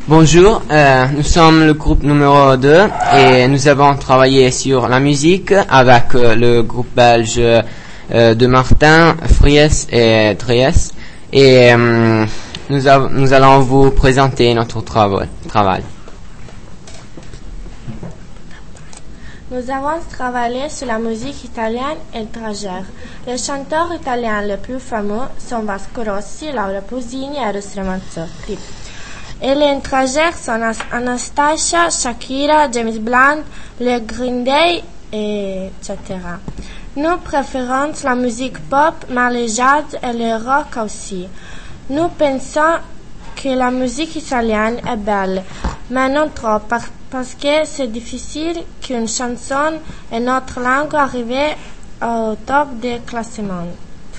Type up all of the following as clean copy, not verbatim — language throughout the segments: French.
Bonjour, nous sommes le groupe numéro 2 et nous avons travaillé sur la musique avec le groupe belge de Martin, Fries et Dries et nous allons vous présenter notre travail. Nous avons travaillé sur la musique italienne étrangère. Les chanteurs italiens les plus fameux sont Vasco Rossi, Laura Pausini et Eros Ramazzotti. Et les étrangères sont Anastasia, Shakira, James Blunt, le Green Day, etc. Nous préférons la musique pop, mais le jazz et le rock aussi. Nous pensons que la musique italienne est belle, mais non trop, parce que c'est difficile qu'une chanson en notre langue arrive au top des classements.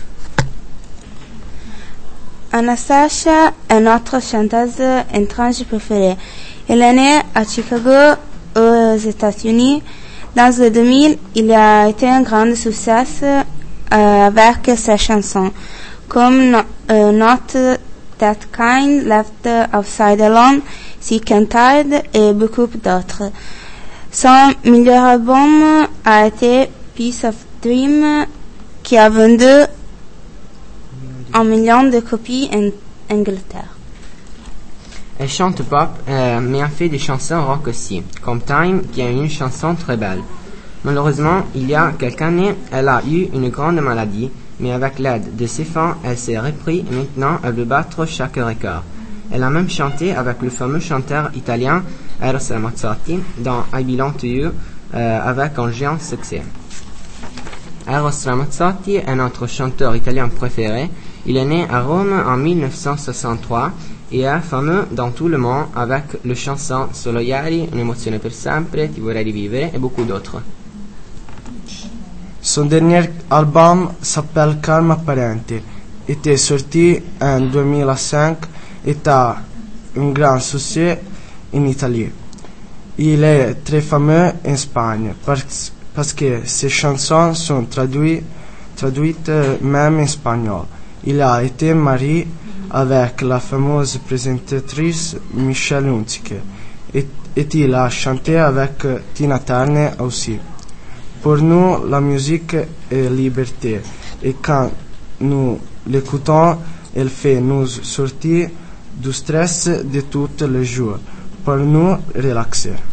Anastasia est notre chanteuse étrangère préférée. Elle est née à Chicago, aux États-Unis. Dans le 2000, il a été un grand succès avec ses chansons, comme Not That Kind, Left Outside Alone, Sick and Tired et beaucoup d'autres. Son meilleur album a été Piece of Dream, qui a vendu 1 million de copies en Angleterre. Elle chante pop, mais a fait des chansons rock aussi, comme Time, qui est une chanson très belle. Malheureusement, il y a quelques années, elle a eu une grande maladie, mais avec l'aide de ses fans, elle s'est reprise et maintenant elle veut battre chaque record. Elle a même chanté avec le fameux chanteur italien Eros Ramazzotti dans I Belong to You avec un géant succès. Eros Ramazzotti est notre chanteur italien préféré. Il est né à Rome en 1963 et est fameux dans tout le monde avec les chansons Solo ieri, Un'emozione per sempre, Ti vorrei rivivere et beaucoup d'autres. Son dernier album s'appelle Karma Parente. Était sorti en 2005 et a un grand succès en Italie. Il est très fameux en Espagne parce que ses chansons sont traduites même en espagnol. Il a été marié avec la fameuse présentatrice Michelle Hunziker et il a chanté avec Tina Turner aussi. Pour nous, la musique est liberté et quand nous l'écoutons, elle fait nous sortir du stress de tous les jours pour nous relaxer.